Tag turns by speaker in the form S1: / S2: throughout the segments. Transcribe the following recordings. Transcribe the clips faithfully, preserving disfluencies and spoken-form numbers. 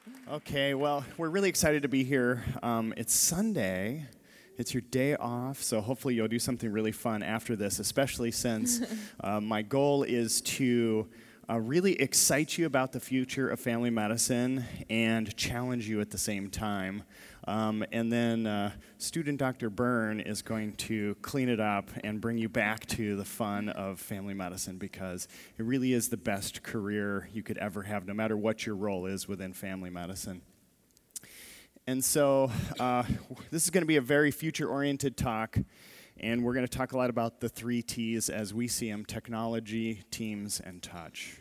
S1: Okay, well, we're really excited to be here. Um, it's Sunday. It's your day off, so hopefully you'll do something really fun after this, especially since uh, my goal is to uh, really excite you about the future of family medicine and challenge you at the same time. Um, and then uh, student Doctor Byrne is going to clean it up and bring you back to the fun of family medicine, because it really is the best career you could ever have, no matter what your role is within family medicine. And so uh, this is going to be a very future-oriented talk, and we're going to talk a lot about the three T's as we see them: technology, teams, and touch.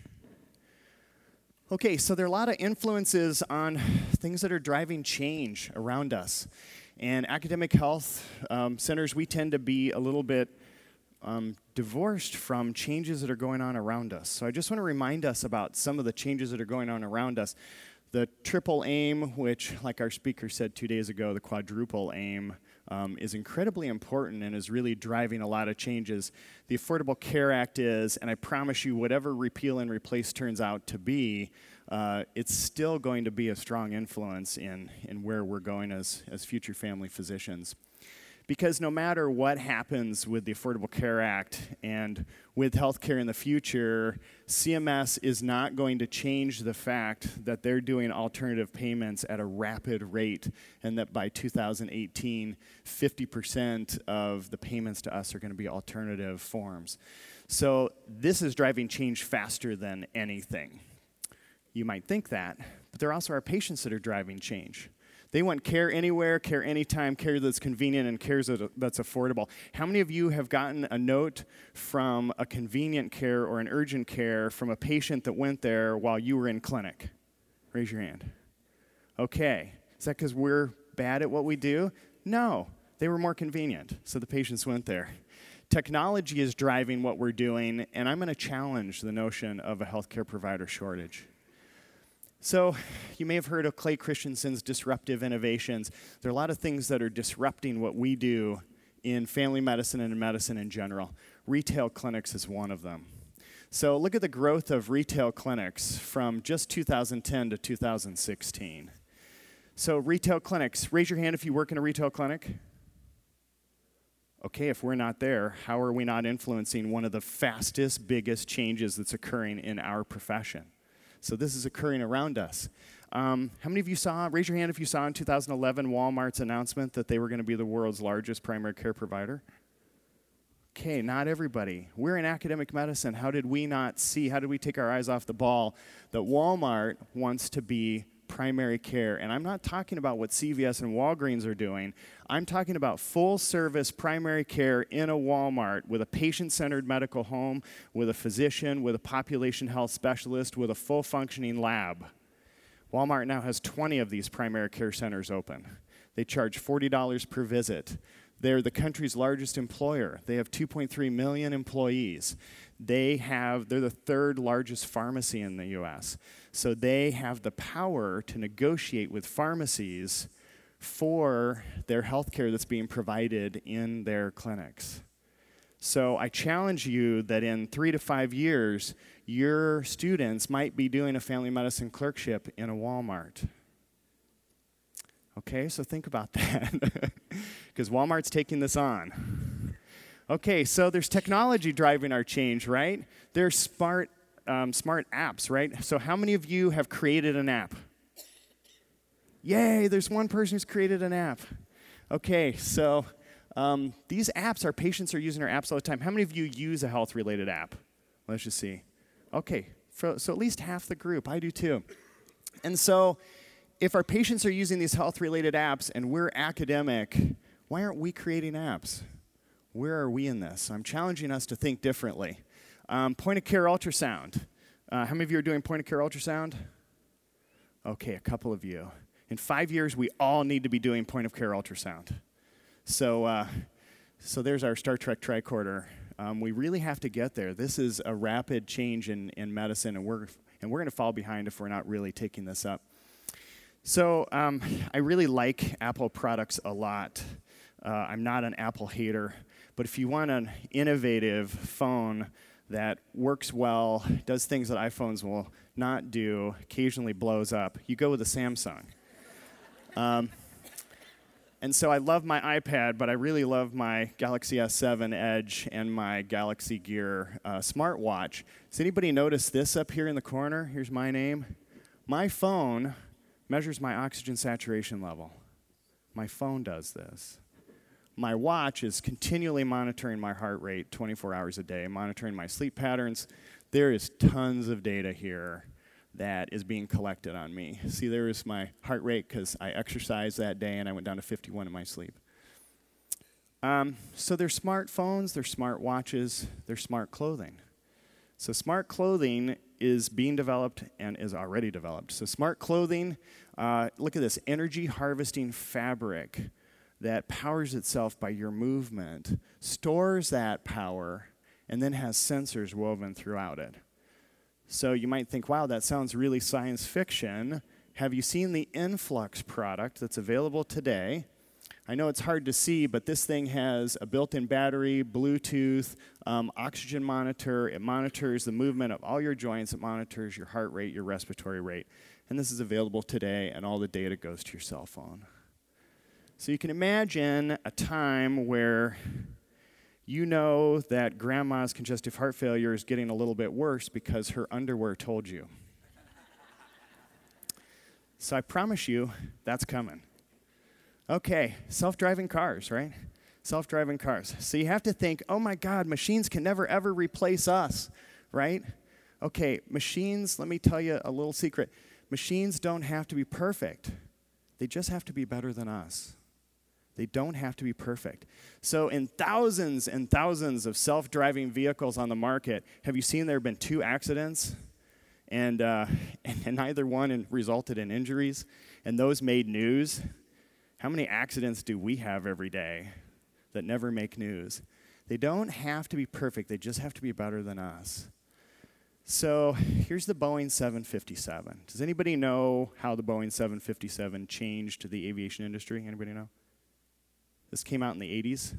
S1: Okay, so there are a lot of influences on things that are driving change around us. And academic health um, centers, we tend to be a little bit um, divorced from changes that are going on around us. So I just want to remind us about some of the changes that are going on around us. The triple aim, which, like our speaker said two days ago, the quadruple aim, um, is incredibly important and is really driving a lot of changes. The Affordable Care Act is, and I promise you, whatever repeal and replace turns out to be, uh, it's still going to be a strong influence in, in where we're going as, as future family physicians. Because no matter what happens with the Affordable Care Act and with healthcare in the future, C M S is not going to change the fact that they're doing alternative payments at a rapid rate, and that by two thousand eighteen, fifty percent of the payments to us are going to be alternative forms. So this is driving change faster than anything. You might think that, but there also are patients that are driving change. They want care anywhere, care anytime, care that's convenient, and care that's affordable. How many of you have gotten a note from a convenient care or an urgent care from a patient that went there while you were in clinic? Raise your hand. Okay. Is that because we're bad at what we do? No. They were more convenient, so the patients went there. Technology is driving what we're doing, and I'm going to challenge the notion of a healthcare provider shortage. So you may have heard of Clay Christensen's disruptive innovations. There are a lot of things that are disrupting what we do in family medicine and in medicine in general. Retail clinics is one of them. So look at the growth of retail clinics from just two thousand ten to two thousand sixteen. So retail clinics, raise your hand if you work in a retail clinic. Okay, if we're not there, how are we not influencing one of the fastest, biggest changes that's occurring in our profession? So this is occurring around us. Um, how many of you saw, raise your hand if you saw in two thousand eleven Walmart's announcement that they were going to be the world's largest primary care provider? Okay, not everybody. We're in academic medicine. How did we not see, how did we take our eyes off the ball that Walmart wants to be primary care? And I'm not talking about what C V S and Walgreens are doing. I'm talking about full-service primary care in a Walmart with a patient-centered medical home, with a physician, with a population health specialist, with a full-functioning lab. Walmart now has twenty of these primary care centers open. They charge forty dollars per visit. They're the country's largest employer. They have two point three million employees. They have, they're the third largest pharmacy in the U S So they have the power to negotiate with pharmacies for their health care that's being provided in their clinics. So I challenge you that in three to five years, your students might be doing a family medicine clerkship in a Walmart. Okay, so think about that, because Walmart's taking this on. Okay, so there's technology driving our change, right? There's smart, um, smart apps, right? So how many of you have created an app? Yay, there's one person who's created an app. Okay, so um, these apps, our patients are using our apps all the time. How many of you use a health-related app? Let's just see. Okay, for, so at least half the group. I do too. And so if our patients are using these health-related apps and we're academic, why aren't we creating apps? Where are we in this? I'm challenging us to think differently. Um, point-of-care ultrasound. Uh, how many of you are doing point-of-care ultrasound? Okay, a couple of you. In five years, we all need to be doing point-of-care ultrasound. So, uh, so there's our Star Trek tricorder. Um, we really have to get there. This is a rapid change in, in medicine, and we're and we're going to fall behind if we're not really taking this up. So um, I really like Apple products a lot. Uh, I'm not an Apple hater, but if you want an innovative phone that works well, does things that iPhones will not do, occasionally blows up, you go with a Samsung. Um, and so I love my iPad, but I really love my Galaxy S seven Edge and my Galaxy Gear uh, smartwatch. Does anybody notice this up here in the corner? Here's my name. My phone measures my oxygen saturation level. My phone does this. My watch is continually monitoring my heart rate twenty-four hours a day, monitoring my sleep patterns. There is tons of data here that is being collected on me. See, there is my heart rate because I exercised that day and I went down to fifty-one in my sleep. Um, so they're smartphones, they're smart watches, they're smart clothing. So smart clothing is being developed and is already developed. So smart clothing, uh, look at this, energy harvesting fabric that powers itself by your movement, stores that power, and then has sensors woven throughout it. So you might think, wow, that sounds really science fiction. Have you seen the Influx product that's available today? I know it's hard to see, but this thing has a built-in battery, Bluetooth, um, oxygen monitor. It monitors the movement of all your joints. It monitors your heart rate, your respiratory rate. And this is available today, and all the data goes to your cell phone. So you can imagine a time where you know that grandma's congestive heart failure is getting a little bit worse because her underwear told you. So I promise you, that's coming. Okay, self-driving cars, right? Self-driving cars. So you have to think, oh my God, machines can never ever replace us, right? Okay, machines, let me tell you a little secret. Machines don't have to be perfect. They just have to be better than us. They don't have to be perfect. So in thousands and thousands of self-driving vehicles on the market, have you seen there have been two accidents? And, uh, and neither one resulted in injuries, and those made news. How many accidents do we have every day that never make news? They don't have to be perfect. They just have to be better than us. So here's the Boeing seven fifty-seven. Does anybody know how the Boeing seven fifty-seven changed the aviation industry? Anybody know? This came out in the eighties.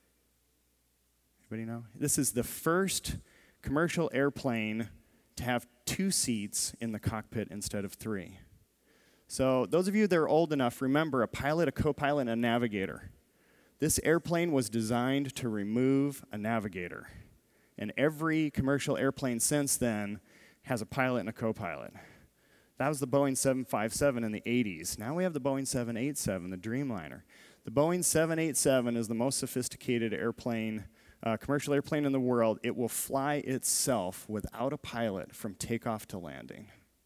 S1: Anybody know? This is the first commercial airplane to have two seats in the cockpit instead of three. So those of you that are old enough, remember a pilot, a co-pilot, and a navigator. This airplane was designed to remove a navigator. And every commercial airplane since then has a pilot and a co-pilot. That was the Boeing seven fifty-seven in the eighties. Now we have the Boeing seven eighty-seven, the Dreamliner. The Boeing seven eighty-seven is the most sophisticated airplane, uh, commercial airplane in the world. It will fly itself without a pilot from takeoff to landing.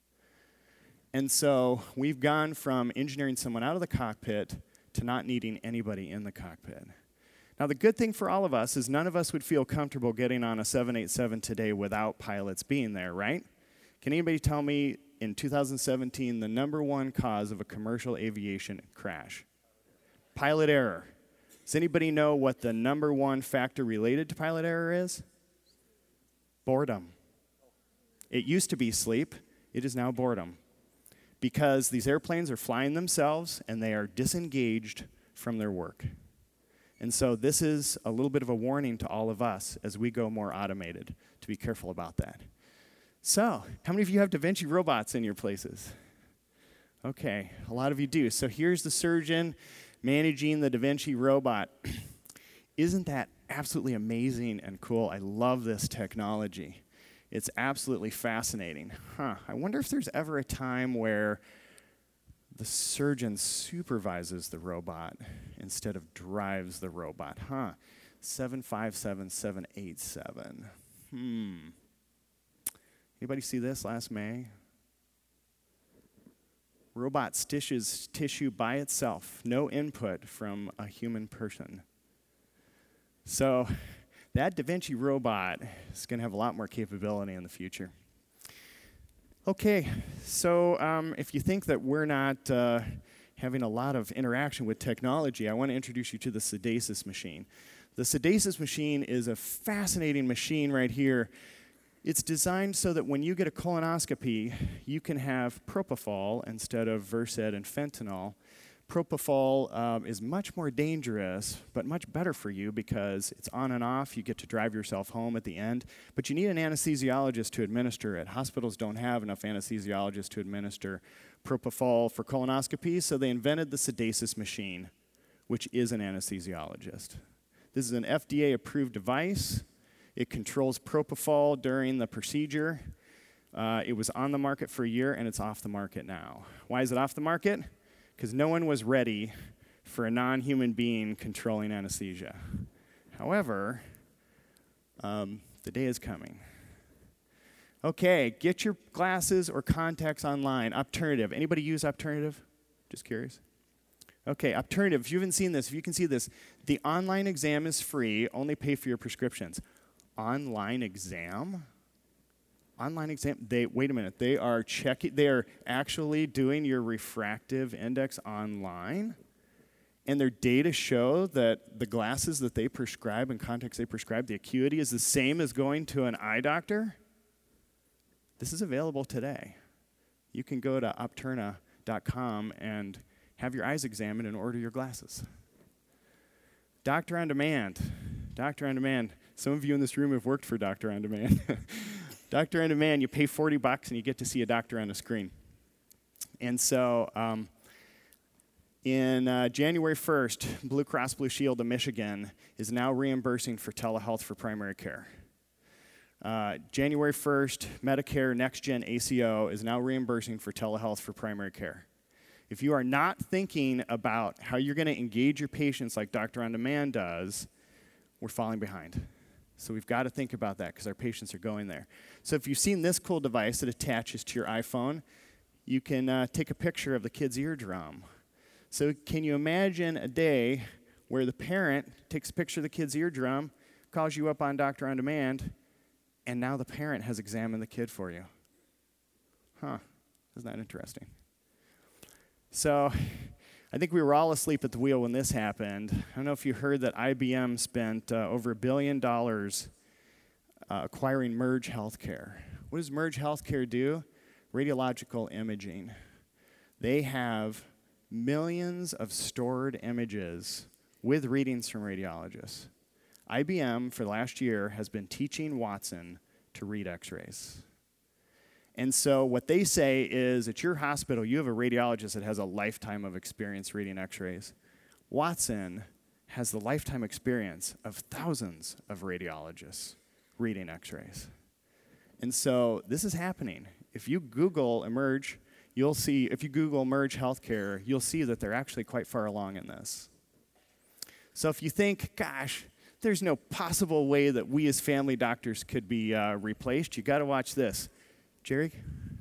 S1: And so we've gone from engineering someone out of the cockpit to not needing anybody in the cockpit. Now, the good thing for all of us is none of us would feel comfortable getting on a seven eighty-seven today without pilots being there, right? Can anybody tell me in two thousand seventeen the number one cause of a commercial aviation crash? Pilot error. Does anybody know what the number one factor related to pilot error is? Boredom. It used to be sleep. It is now boredom. Because these airplanes are flying themselves and they are disengaged from their work. And so this is a little bit of a warning to all of us as we go more automated, to be careful about that. So, how many of you have Da Vinci robots in your places? Okay, a lot of you do. So here's the surgeon managing the Da Vinci robot. Isn't that absolutely amazing and cool? I love this technology. It's absolutely fascinating. Huh, I wonder if there's ever a time where the surgeon supervises the robot instead of drives the robot. Huh, seven fifty-seven, seven eighty-seven. Hmm. Anybody see this last May? Robot stitches tissue by itself, no input from a human person. So that Da Vinci robot is going to have a lot more capability in the future. Okay, so um, if you think that we're not uh, having a lot of interaction with technology, I want to introduce you to the Sedasis machine. The Sedasis machine is a fascinating machine right here. It's designed so that when you get a colonoscopy, you can have propofol instead of Versed and fentanyl. Propofol um, is much more dangerous, but much better for you because it's on and off. You get to drive yourself home at the end. But you need an anesthesiologist to administer it. Hospitals don't have enough anesthesiologists to administer propofol for colonoscopy, so they invented the Sedasis machine, which is an anesthesiologist. This is an F D A-approved device. It controls propofol during the procedure. Uh, it was on the market for a year, and it's off the market now. Why is it off the market? Because no one was ready for a non-human being controlling anesthesia. However, um, the day is coming. Okay, get your glasses or contacts online. Opternative. Anybody use Opternative? Just curious. Okay, Opternative. If you haven't seen this, if you can see this, the online exam is free. Only pay for your prescriptions. Online exam? Online exam, they, wait a minute, they are checking, they are actually doing your refractive index online, and their data show that the glasses that they prescribe and contacts they prescribe, the acuity is the same as going to an eye doctor? This is available today. You can go to opterna dot com and have your eyes examined and order your glasses. Doctor on Demand. Doctor on Demand. Some of you in this room have worked for Doctor on Demand. Doctor on Demand, you pay forty bucks and you get to see a doctor on a screen. And so um, in uh, January first, Blue Cross Blue Shield of Michigan is now reimbursing for telehealth for primary care. Uh, January first, Medicare NextGen A C O is now reimbursing for telehealth for primary care. If you are not thinking about how you're going to engage your patients like Doctor on Demand does, we're falling behind. So we've got to think about that because our patients are going there. So if you've seen this cool device that attaches to your iPhone, you can uh, take a picture of the kid's eardrum. So can you imagine a day where the parent takes a picture of the kid's eardrum, calls you up on Doctor on Demand, and now the parent has examined the kid for you? Huh, isn't that interesting? So I think we were all asleep at the wheel when this happened. I don't know if you heard that I B M spent uh, over a billion dollars uh, acquiring Merge Healthcare. What does Merge Healthcare do? Radiological imaging. They have millions of stored images with readings from radiologists. I B M, for the last year, has been teaching Watson to read x-rays. And so what they say is, at your hospital, you have a radiologist that has a lifetime of experience reading x-rays. Watson has the lifetime experience of thousands of radiologists reading x-rays. And so this is happening. If you Google Emerge, you'll see, if you Google Merge Healthcare, you'll see that they're actually quite far along in this. So if you think, gosh, there's no possible way that we as family doctors could be uh, replaced, you got to watch this. Jerry?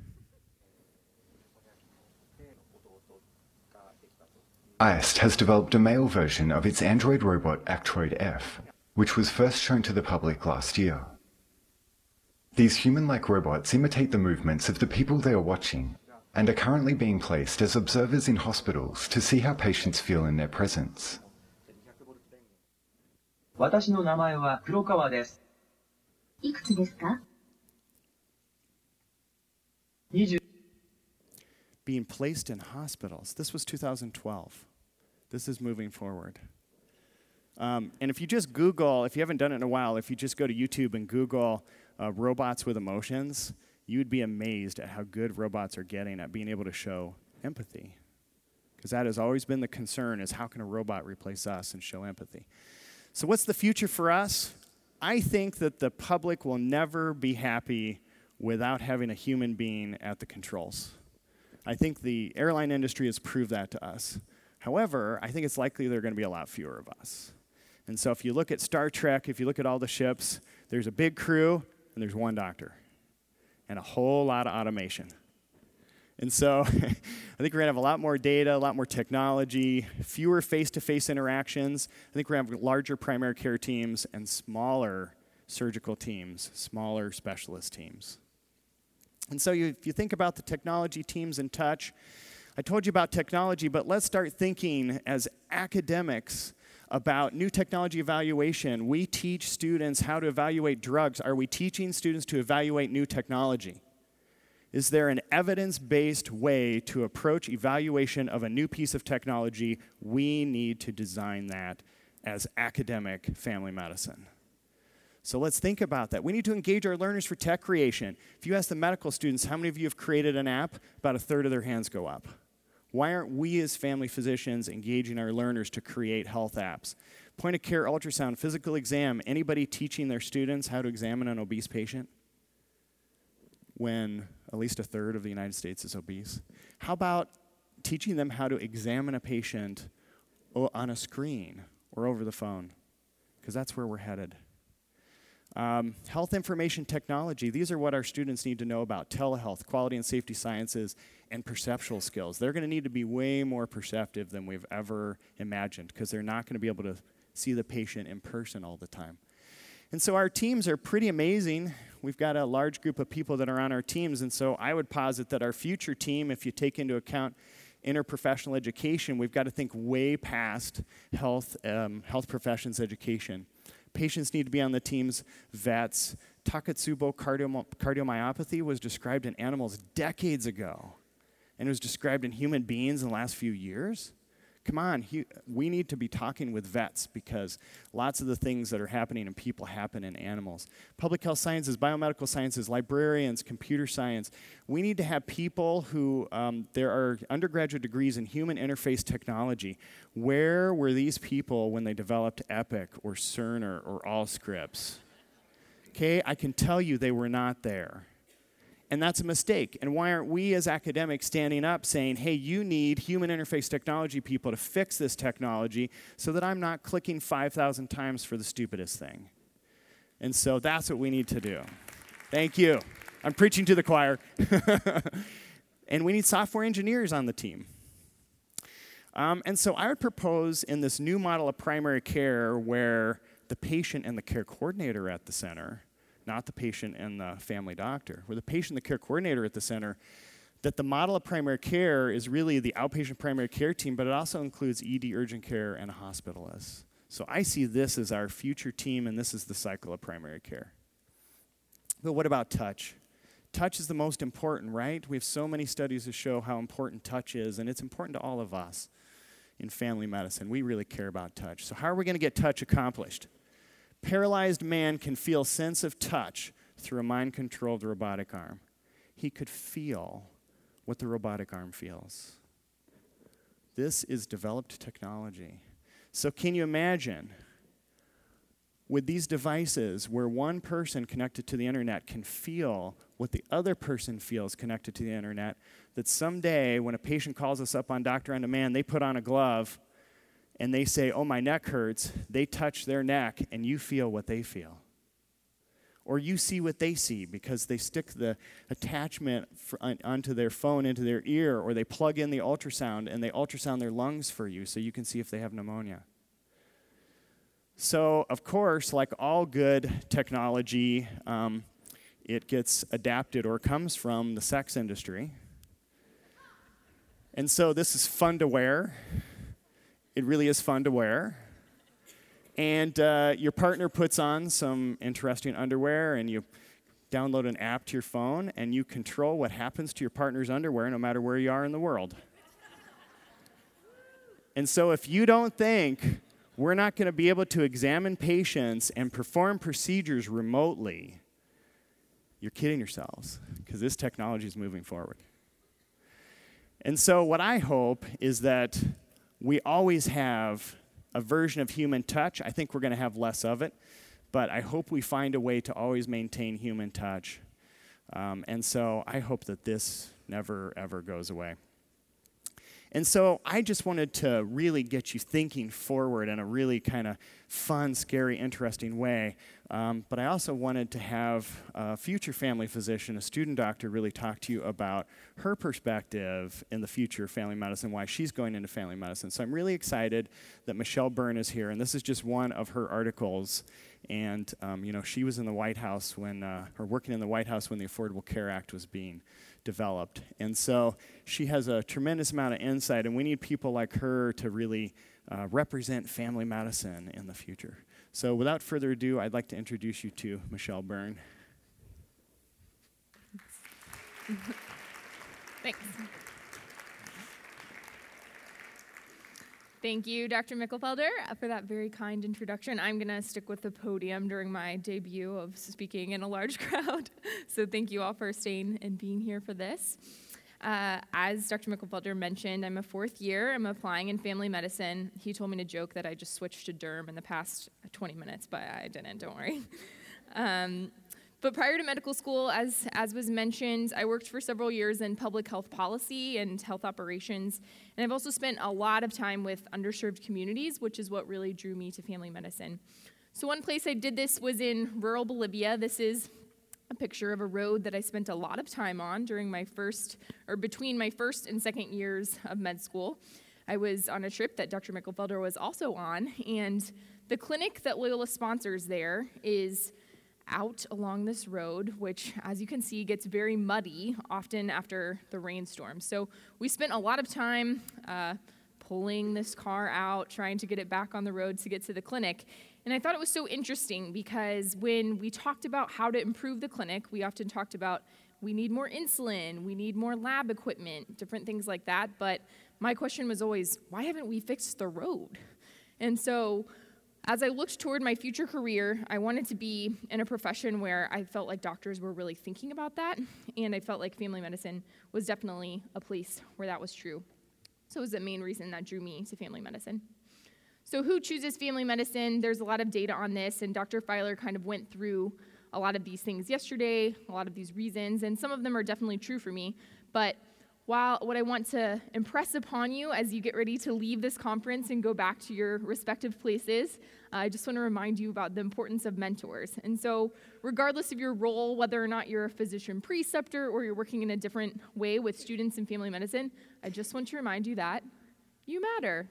S2: AIST has developed a male version of its android robot Actroid F, which was first shown to the public last year. These human-like robots imitate the movements of the people they are watching and are currently being placed as observers in hospitals to see how patients feel in their presence.
S3: 私の名前は黒川です。
S4: いくつですか?
S1: Being placed in hospitals. This was two thousand twelve. This is moving forward. Um, and if you just Google, if you haven't done it in a while, if you just go to YouTube and Google uh, robots with emotions, you'd be amazed at how good robots are getting at being able to show empathy. Because that has always been the concern, is how can a robot replace us and show empathy? So what's the future for us? I think that the public will never be happy without having a human being at the controls. I think the airline industry has proved that to us. However, I think it's likely there are going to be a lot fewer of us. And so if you look at Star Trek, if you look at all the ships, there's a big crew and there's one doctor and a whole lot of automation. And so I think we're going to have a lot more data, a lot more technology, fewer face-to-face interactions. I think we're going to have larger primary care teams and smaller surgical teams, smaller specialist teams. And so you, if you think about the technology teams in touch, I told you about technology, but let's start thinking as academics about new technology evaluation. We teach students how to evaluate drugs. Are we teaching students to evaluate new technology? Is there an evidence-based way to approach evaluation of a new piece of technology? We need to design that as academic family medicine. So let's think about that. We need to engage our learners for tech creation. If you ask the medical students, how many of you have created an app? About a third of their hands go up. Why aren't we as family physicians engaging our learners to create health apps? Point of care ultrasound, physical exam. Anybody teaching their students how to examine an obese patient when at least a third of the United States is obese? How about teaching them how to examine a patient on a screen or over the phone? Because that's where we're headed. Um, health information technology, these are what our students need to know about. Telehealth, quality and safety sciences, and perceptual skills. They're going to need to be way more perceptive than we've ever imagined because they're not going to be able to see the patient in person all the time. And so our teams are pretty amazing. We've got a large group of people that are on our teams, and so I would posit that our future team, if you take into account interprofessional education, we've got to think way past health, um, health professions education. Patients need to be on the teams, vets. Takotsubo cardiom- cardiomyopathy was described in animals decades ago, and it was described in human beings in the last few years. Come on, he, we need to be talking with vets because lots of the things that are happening in people happen in animals. Public health sciences, biomedical sciences, librarians, computer science. We need to have people who, um, there are undergraduate degrees in human interface technology. Where were these people when they developed EPIC or Cerner or Allscripts? Okay, I can tell you they were not there. And that's a mistake. And why aren't we as academics standing up saying, hey, you need human interface technology people to fix this technology so that I'm not clicking five thousand times for the stupidest thing? And so that's what we need to do. Thank you. I'm preaching to the choir. And we need software engineers on the team. Um, and so I would propose in this new model of primary care where the patient and the care coordinator are at the center, not the patient and the family doctor, where the patient and the care coordinator at the center, that the model of primary care is really the outpatient primary care team, but it also includes E D, urgent care, and a hospitalist. So I see this as our future team, and this is the cycle of primary care. But what about touch? Touch is the most important, right? We have so many studies to show how important touch is, and it's important to all of us in family medicine. We really care about touch. So how are we going to get touch accomplished? Paralyzed man can feel sense of touch through a mind-controlled robotic arm. He could feel what the robotic arm feels. This is developed technology. So can you imagine with these devices where one person connected to the internet can feel what the other person feels connected to the internet, that someday when a patient calls us up on Doctor on Demand, they put on a glove and they say, oh, my neck hurts, they touch their neck, and you feel what they feel. Or you see what they see because they stick the attachment for, on, onto their phone into their ear, or they plug in the ultrasound, and they ultrasound their lungs for you so you can see if they have pneumonia. So, of course, like all good technology, um, it gets adapted or comes from the sex industry. And so this is fun to wear. It really is fun to wear. And uh, your partner puts on some interesting underwear, and you download an app to your phone, and you control what happens to your partner's underwear no matter where you are in the world. And so if you don't think we're not going to be able to examine patients and perform procedures remotely, you're kidding yourselves, because this technology is moving forward. And so what I hope is that we always have a version of human touch. I think we're going to have less of it, but I hope we find a way to always maintain human touch. Um, and so I hope that this never, ever goes away. And so I just wanted to really get you thinking forward in a really kind of fun, scary, interesting way. Um, but I also wanted to have a future family physician, a student doctor, really talk to you about her perspective in the future of family medicine, why she's going into family medicine. So I'm really excited that Michelle Byrne is here, and this is just one of her articles. And, um, you know, she was in the White House when, uh, or working in the White House when the Affordable Care Act was being developed. And so she has a tremendous amount of insight, and we need people like her to really uh, represent family medicine in the future. So without further ado, I'd like to introduce you to Michelle Byrne.
S5: Thanks. Thank you, Doctor Mickelfelder, for that very kind introduction. I'm going to stick with the podium during my debut of speaking in a large crowd. So thank you all for staying and being here for this. Uh, as Doctor Mickelfelder mentioned, I'm a fourth year. I'm applying in family medicine. He told me to joke that I just switched to derm in the past twenty minutes, but I didn't, don't worry. Um, But prior to medical school, as, as was mentioned, I worked for several years in public health policy and health operations, and I've also spent a lot of time with underserved communities, which is what really drew me to family medicine. So one place I did this was in rural Bolivia. This is a picture of a road that I spent a lot of time on during my first, or between my first and second years of med school. I was on a trip that Doctor Mickelfelder was also on, and the clinic that Loyola sponsors there is out along this road, which, as you can see, gets very muddy, often after the rainstorm. So we spent a lot of time uh, pulling this car out, trying to get it back on the road to get to the clinic. And I thought it was so interesting because when we talked about how to improve the clinic, we often talked about we need more insulin, we need more lab equipment, different things like that. But my question was always, why haven't we fixed the road? And so as I looked toward my future career, I wanted to be in a profession where I felt like doctors were really thinking about that, and I felt like family medicine was definitely a place where that was true. So it was the main reason that drew me to family medicine. So who chooses family medicine? There's a lot of data on this, and Doctor Filer kind of went through a lot of these things yesterday, a lot of these reasons, and some of them are definitely true for me, but While what I want to impress upon you as you get ready to leave this conference and go back to your respective places, uh, I just want to remind you about the importance of mentors. And so regardless of your role, whether or not you're a physician preceptor or you're working in a different way with students in family medicine, I just want to remind you that you matter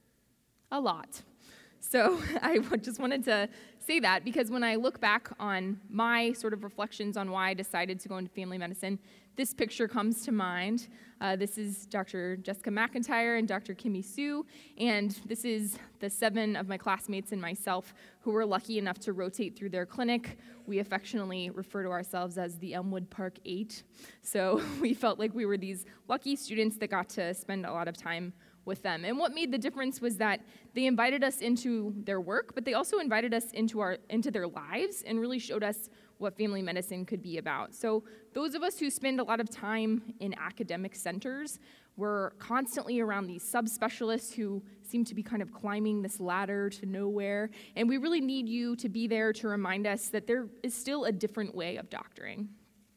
S5: a lot. So I just wanted to say that because when I look back on my sort of reflections on why I decided to go into family medicine, this picture comes to mind. Uh, this is Doctor Jessica McIntyre and Doctor Kimmy Sue, and this is the seven of my classmates and myself who were lucky enough to rotate through their clinic. We affectionately refer to ourselves as the Elmwood Park Eight, so we felt like we were these lucky students that got to spend a lot of time with them. And what made the difference was that they invited us into their work, but they also invited us into our into their lives and really showed us what family medicine could be about. So those of us who spend a lot of time in academic centers were constantly around these subspecialists who seem to be kind of climbing this ladder to nowhere, and we really need you to be there to remind us that there is still a different way of doctoring.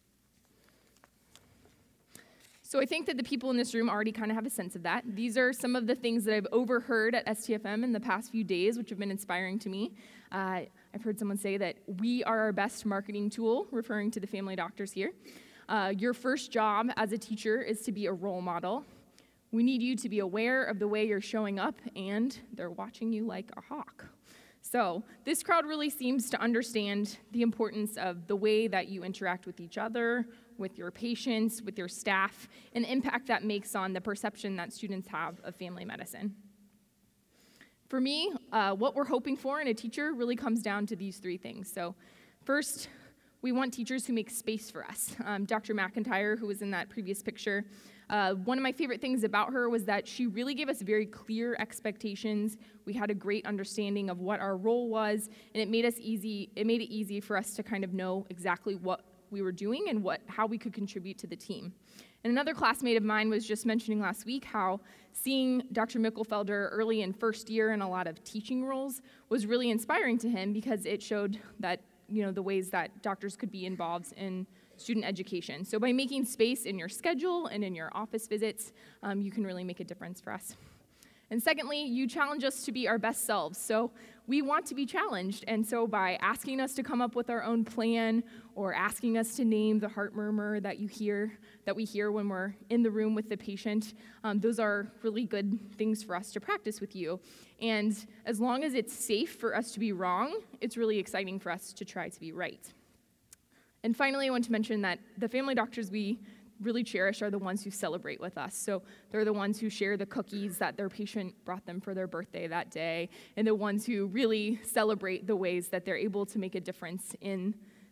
S5: So I think that the people in this room already kind of have a sense of that. These are some of the things that I've overheard at S T F M in the past few days, which have been inspiring to me. Uh, I've heard someone say that we are our best marketing tool, referring to the family doctors here. Uh, your first job as a teacher is to be a role model. We need you to be aware of the way you're showing up, and they're watching you like a hawk. So this crowd really seems to understand the importance of the way that you interact with each other, with your patients, with your staff, and the impact that makes on the perception that students have of family medicine. For me, uh, what we're hoping for in a teacher really comes down to these three things. So first, we want teachers who make space for us. Um, Doctor McIntyre, who was in that previous picture, uh, one of my favorite things about her was that she really gave us very clear expectations. We had a great understanding of what our role was, and it made us easy. It made it easy for us to kind of know exactly what we were doing and what how we could contribute to the team. And another classmate of mine was just mentioning last week how seeing Doctor Mickelfelder early in first year in a lot of teaching roles was really inspiring to him because it showed that, you know, the ways that doctors could be involved in student education. So by making space in your schedule and in your office visits, um, you can really make a difference for us. And secondly, you challenge us to be our best selves. So we want to be challenged. And so by asking us to come up with our own plan or asking us to name the heart murmur that you hear, that we hear when we're in the room with the patient, um, those are really good things for us to practice with you. And as long as it's safe for us to be wrong, it's really exciting for us to try to be right. And finally, I want to mention that the family doctors we really cherish are the ones who celebrate with us. So they're the ones who share the cookies that their patient brought them for their birthday that day, and the ones who really celebrate the ways that they're able to make a difference in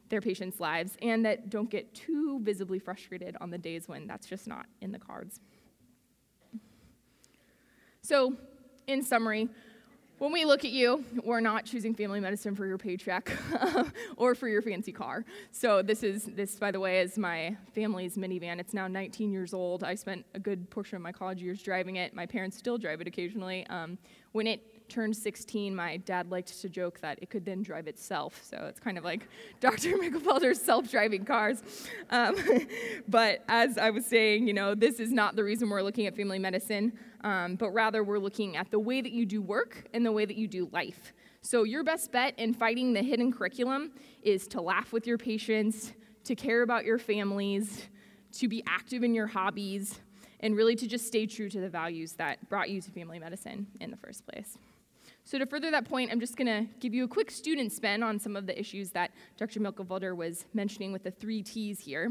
S5: their patients' lives, and that don't get too visibly frustrated on the days when that's just not in the cards. So, in summary, when we look at you, we're not choosing family medicine for your paycheck or for your fancy car. So this is, this, by the way, is my family's minivan. It's now nineteen years old. I spent a good portion of my college years driving it. My parents still drive it occasionally. Um, when it turned sixteen, my dad liked to joke that it could then drive itself. So it's kind of like Doctor Mickelfelder's self-driving cars. Um, but as I was saying, you know, this is not the reason we're looking at family medicine. Um, but rather we're looking at the way that you do work and the way that you do life. So your best bet in fighting the hidden curriculum is to laugh with your patients, to care about your families, to be active in your hobbies, and really to just stay true to the values that brought you to family medicine in the first place. So to further that point, I'm just going to give you a quick student spin on some of the issues that Doctor Mickelfelder was mentioning with the three T's here.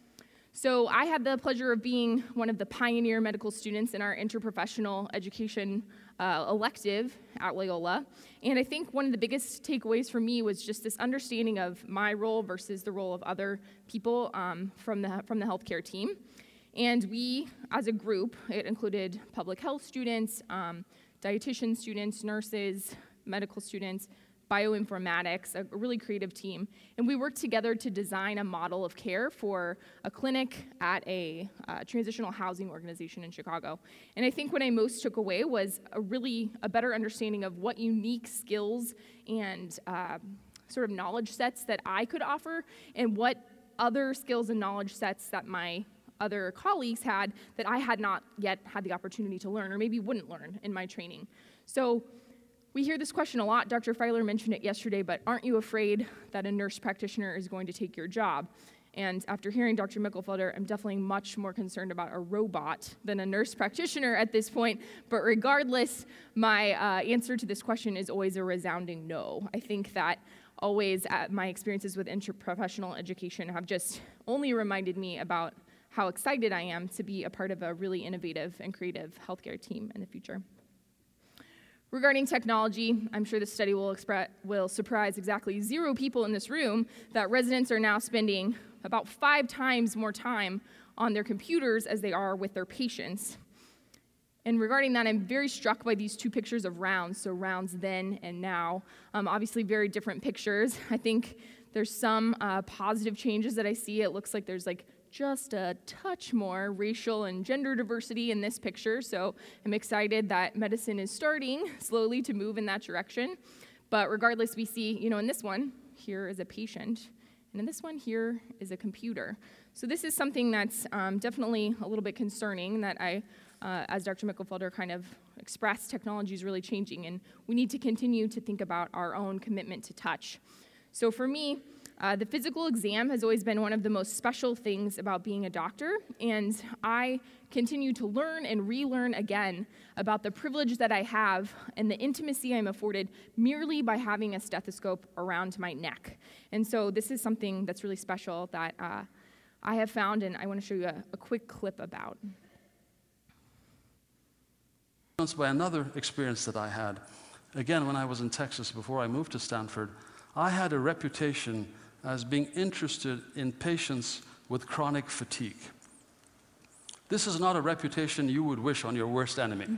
S5: So I had the pleasure of being one of the pioneer medical students in our interprofessional education uh, elective at Loyola. And I think one of the biggest takeaways for me was just this understanding of my role versus the role of other people um, from the from the healthcare team. And we, as a group, it included public health students, um, dietitian students, nurses, medical students, bioinformatics, a really creative team. And we worked together to design a model of care for a clinic at a uh, transitional housing organization in Chicago. And I think what I most took away was a really a better understanding of what unique skills and uh, sort of knowledge sets that I could offer and what other skills and knowledge sets that my other colleagues had that I had not yet had the opportunity to learn or maybe wouldn't learn in my training. So we hear this question a lot. Doctor Feiler mentioned it yesterday, but aren't you afraid that a nurse practitioner is going to take your job? And after hearing Doctor Mickelfelder, I'm definitely much more concerned about a robot than a nurse practitioner at this point. But regardless, my uh, answer to this question is always a resounding no. I think that always uh, my experiences with interprofessional education have just only reminded me about how excited I am to be a part of a really innovative and creative healthcare team in the future. Regarding technology, I'm sure this study will, expre- will surprise exactly zero people in this room that residents are now spending about five times more time on their computers as they are with their patients. And regarding that, I'm very struck by these two pictures of rounds, so rounds then and now. Um, obviously very different pictures. I think there's some uh, positive changes that I see. It looks like there's like just a touch more racial and gender diversity in this picture, so I'm excited that medicine is starting slowly to move in that direction. But regardless, we see, you know, in this one, here is a patient, and in this one, here is a computer. So this is something that's um, definitely a little bit concerning that I, uh, as Doctor Mickelfelder kind of expressed, technology is really changing, and we need to continue to think about our own commitment to touch. So for me, Uh, the physical exam has always been one of the most special things about being a doctor, and I continue to learn and relearn again about the privilege that I have and the intimacy I'm afforded merely by having a stethoscope around my neck. And so this is something that's really special that uh, I have found, and I want to show you a, a quick clip about.
S6: By another experience that I had, again, when I was in Texas before I moved to Stanford, I had a reputation as being interested in patients with chronic fatigue. This is not a reputation you would wish on your worst enemy.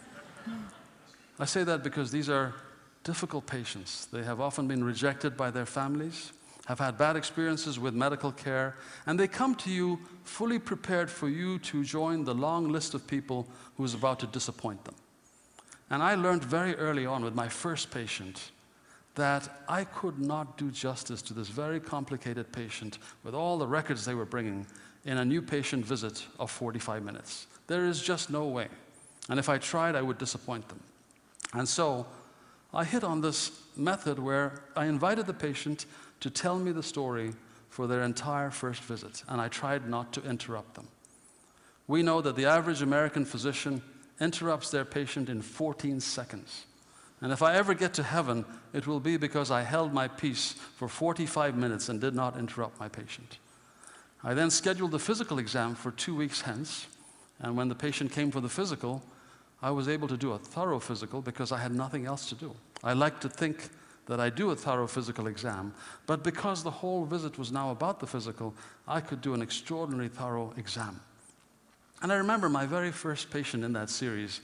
S6: I say that because these are difficult patients. They have often been rejected by their families, have had bad experiences with medical care, and they come to you fully prepared for you to join the long list of people who is about to disappoint them. And I learned very early on with my first patient that I could not do justice to this very complicated patient with all the records they were bringing in a new patient visit of forty-five minutes. There is just no way. And if I tried, I would disappoint them. And so I hit on this method where I invited the patient to tell me the story for their entire first visit, and I tried not to interrupt them. We know that the average American physician interrupts their patient in fourteen seconds. And if I ever get to heaven, it will be because I held my peace for forty-five minutes and did not interrupt my patient. I then scheduled the physical exam for two weeks hence, and when the patient came for the physical, I was able to do a thorough physical because I had nothing else to do. I like to think that I do a thorough physical exam, but because the whole visit was now about the physical, I could do an extraordinarily thorough exam. And I remember my very first patient in that series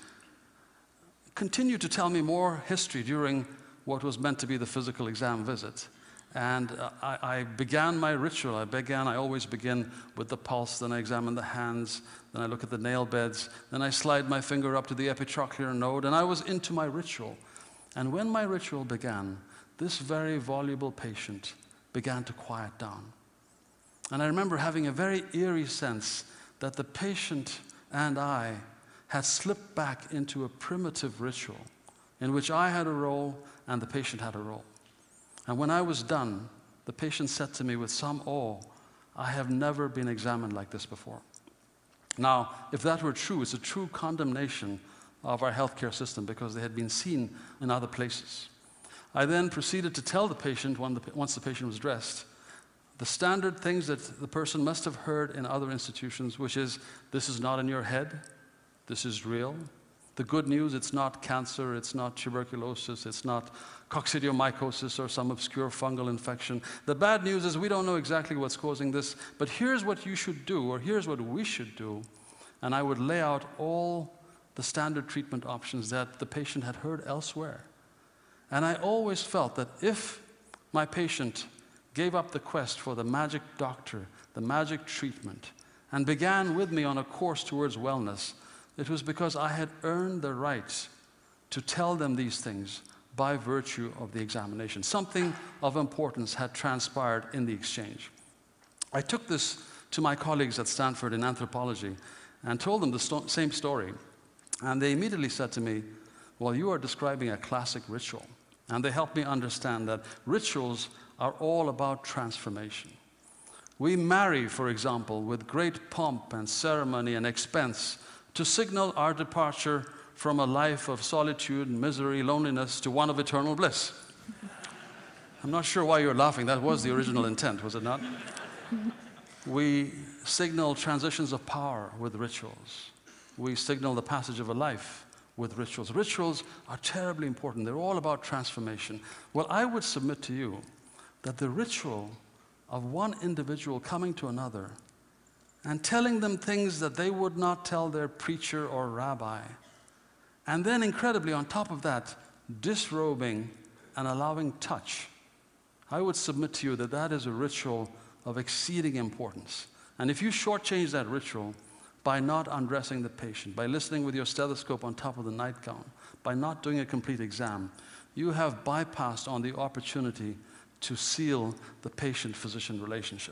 S6: continued to tell me more history during what was meant to be the physical exam visit. And uh, I, I began my ritual. I began, I always begin with the pulse, then I examine the hands, then I look at the nail beds, then I slide my finger up to the epitrochlear node, and I was into my ritual. And when my ritual began, this very voluble patient began to quiet down. And I remember having a very eerie sense that the patient and I had slipped back into a primitive ritual in which I had a role and the patient had a role. And when I was done, the patient said to me with some awe, "I have never been examined like this before." Now, if that were true, it's a true condemnation of our healthcare system because they had been seen in other places. I then proceeded to tell the patient, when the, once the patient was dressed, the standard things that the person must have heard in other institutions, which is, this is not in your head, this is real. The good news, it's not cancer, it's not tuberculosis, it's not coccidiomycosis or some obscure fungal infection. The bad news is we don't know exactly what's causing this, but here's what you should do, or here's what we should do. And I would lay out all the standard treatment options that the patient had heard elsewhere. And I always felt that if my patient gave up the quest for the magic doctor, the magic treatment, and began with me on a course towards wellness, it was because I had earned the right to tell them these things by virtue of the examination. Something of importance had transpired in the exchange. I took this to my colleagues at Stanford in anthropology and told them the sto- same story. And they immediately said to me, "Well, you are describing a classic ritual." And they helped me understand that rituals are all about transformation. We marry, for example, with great pomp and ceremony and expense to signal our departure from a life of solitude, misery, loneliness to one of eternal bliss. I'm not sure why you're laughing. That was the original intent, was it not? We signal transitions of power with rituals. We signal the passage of a life with rituals. Rituals are terribly important. They're all about transformation. Well, I would submit to you that the ritual of one individual coming to another and telling them things that they would not tell their preacher or rabbi, and then incredibly on top of that, disrobing and allowing touch, I would submit to you that that is a ritual of exceeding importance. And if you shortchange that ritual by not undressing the patient, by listening with your stethoscope on top of the nightgown, by not doing a complete exam, you have bypassed on the opportunity to seal the patient-physician relationship.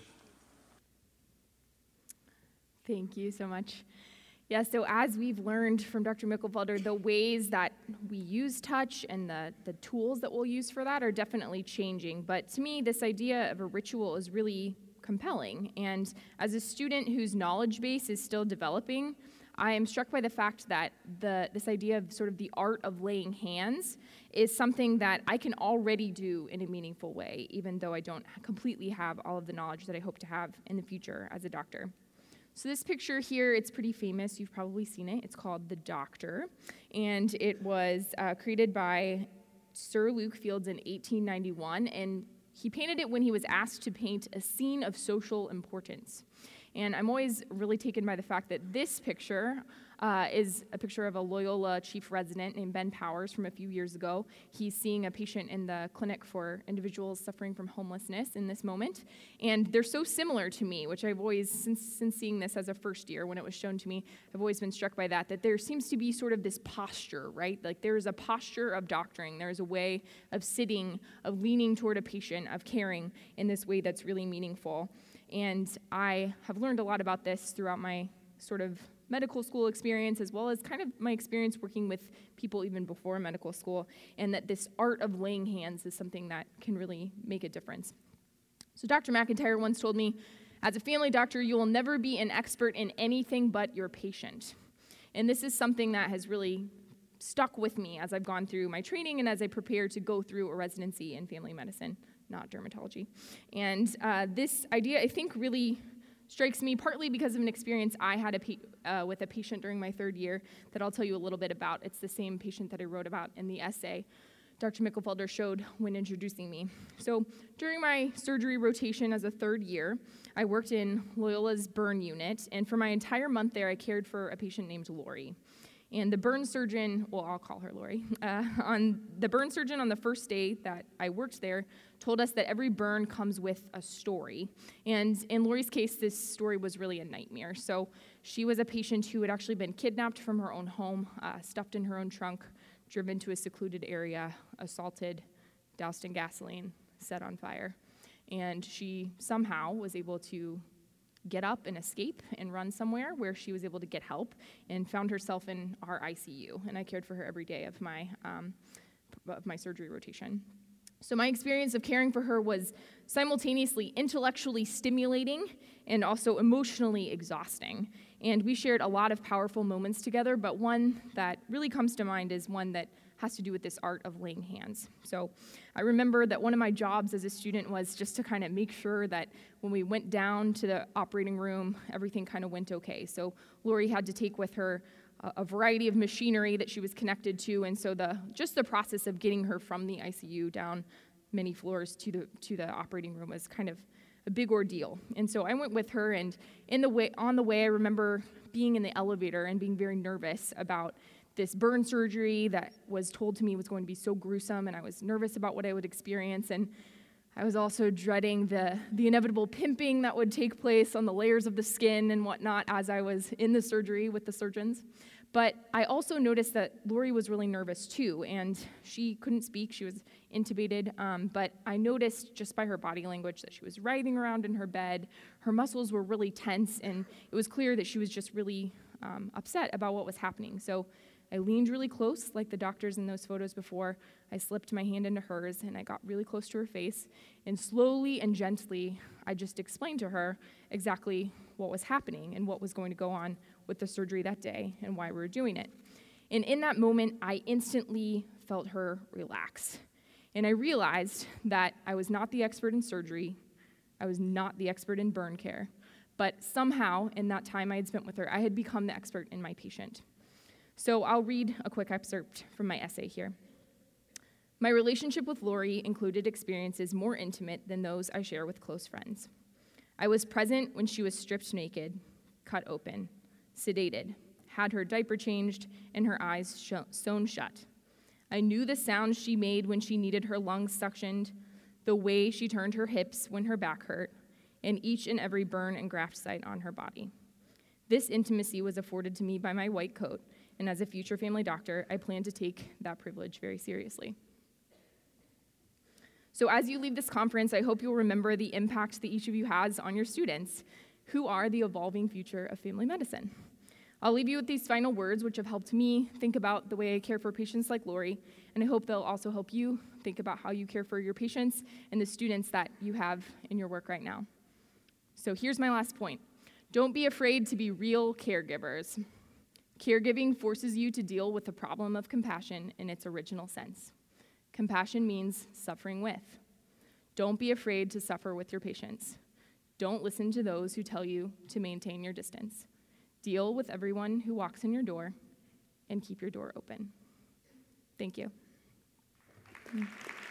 S5: Thank you so much. Yeah, so as we've learned from Doctor Mickelfelder, the ways that we use touch and the, the tools that we'll use for that are definitely changing. But to me, this idea of a ritual is really compelling. And as a student whose knowledge base is still developing, I am struck by the fact that the this idea of sort of the art of laying hands is something that I can already do in a meaningful way, even though I don't completely have all of the knowledge that I hope to have in the future as a doctor. So this picture here, it's pretty famous. You've probably seen it. It's called The Doctor, and it was uh, created by Sir Luke Fields in eighteen ninety-one, and he painted it when he was asked to paint a scene of social importance. And I'm always really taken by the fact that this picture uh, is a picture of a Loyola chief resident named Ben Powers from a few years ago. He's seeing a patient in the clinic for individuals suffering from homelessness in this moment. And they're so similar to me, which I've always, since, since seeing this as a first year when it was shown to me, I've always been struck by that, that there seems to be sort of this posture, right? Like there's a posture of doctoring. There's a way of sitting, of leaning toward a patient, of caring in this way that's really meaningful. And I have learned a lot about this throughout my sort of medical school experience, as well as kind of my experience working with people even before medical school, and that this art of laying hands is something that can really make a difference. So Doctor McIntyre once told me, as a family doctor, you will never be an expert in anything but your patient. And this is something that has really stuck with me as I've gone through my training and as I prepare to go through a residency in family medicine, not dermatology. And uh, this idea, I think, really strikes me partly because of an experience I had a pa- uh, with a patient during my third year that I'll tell you a little bit about. It's the same patient that I wrote about in the essay. Doctor Mickelfelder showed when introducing me. So during my surgery rotation as a third year, I worked in Loyola's burn unit, and for my entire month there, I cared for a patient named Lori. And the burn surgeon, well, I'll call her Lori, uh, on the burn surgeon on the first day that I worked there told us that every burn comes with a story. And in Lori's case, this story was really a nightmare. So she was a patient who had actually been kidnapped from her own home, uh, stuffed in her own trunk, driven to a secluded area, assaulted, doused in gasoline, set on fire. And she somehow was able to get up and escape and run somewhere where she was able to get help and found herself in our I C U. And I cared for her every day of my, um, of my surgery rotation. So my experience of caring for her was simultaneously intellectually stimulating and also emotionally exhausting. And we shared a lot of powerful moments together, but one that really comes to mind is one that has to do with this art of laying hands. So I remember that one of my jobs as a student was just to kind of make sure that when we went down to the operating room, everything kind of went okay. So Lori had to take with her a variety of machinery that she was connected to, and so the just the process of getting her from the I C U down many floors to the to the operating room was kind of a big ordeal. And so I went with her, and in the way on the way, I remember being in the elevator and being very nervous about this burn surgery that was told to me was going to be so gruesome, and I was nervous about what I would experience, and I was also dreading the, the inevitable pimping that would take place on the layers of the skin and whatnot as I was in the surgery with the surgeons. But I also noticed that Lori was really nervous too, and she couldn't speak. She was intubated, um, but I noticed just by her body language that she was writhing around in her bed. Her muscles were really tense, and it was clear that she was just really um, upset about what was happening. So I leaned really close, like the doctors in those photos before. I slipped my hand into hers, and I got really close to her face, and slowly and gently, I just explained to her exactly what was happening and what was going to go on with the surgery that day and why we were doing it. And in that moment, I instantly felt her relax. And I realized that I was not the expert in surgery. I was not the expert in burn care. But somehow, in that time I had spent with her, I had become the expert in my patient. So I'll read a quick excerpt from my essay here. My relationship with Lori included experiences more intimate than those I share with close friends. I was present when she was stripped naked, cut open, sedated, had her diaper changed, and her eyes sh- sewn shut. I knew the sounds she made when she needed her lungs suctioned, the way she turned her hips when her back hurt, and each and every burn and graft site on her body. This intimacy was afforded to me by my white coat, and as a future family doctor, I plan to take that privilege very seriously. So as you leave this conference, I hope you'll remember the impact that each of you has on your students, who are the evolving future of family medicine. I'll leave you with these final words, which have helped me think about the way I care for patients like Lori, and I hope they'll also help you think about how you care for your patients and the students that you have in your work right now. So here's my last point. Don't be afraid to be real caregivers. Caregiving forces you to deal with the problem of compassion in its original sense. Compassion means suffering with. Don't be afraid to suffer with your patients. Don't listen to those who tell you to maintain your distance. Deal with everyone who walks in your door, and keep your door open. Thank you.